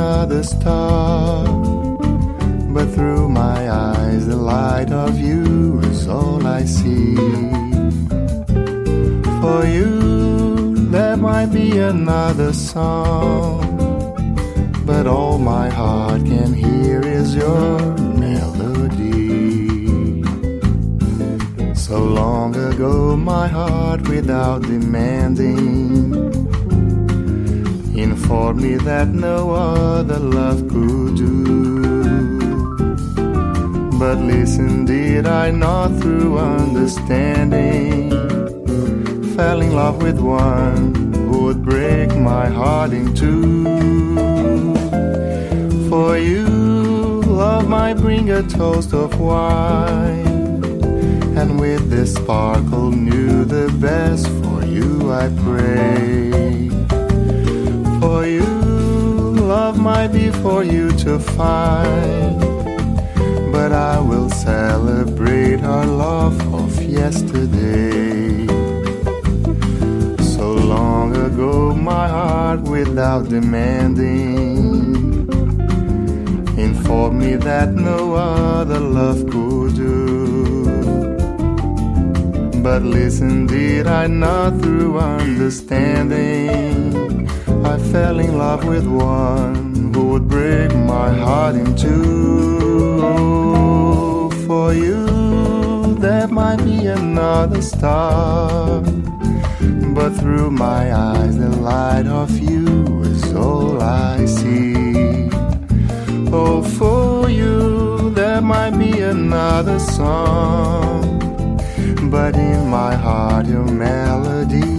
another star, but through my eyes the light of you is all I see. For you there might be another song, but all my heart can hear is your melody. So long ago my heart without demanding informed me that no other love could do. But listen, did I not through understanding fell in love with one who would break my heart in two? For you, love might bring a toast of wine, and with this sparkle new the best for you I pray. For you, love might be for you to find, but I will celebrate our love of yesterday. So long ago my heart without demanding informed me that no other love could do. But listen, did I not through understanding I fell in love with one who would break my heart in two. For you there might be another star, but through my eyes the light of you is all I see. Oh, for you there might be another song, but in my heart your melody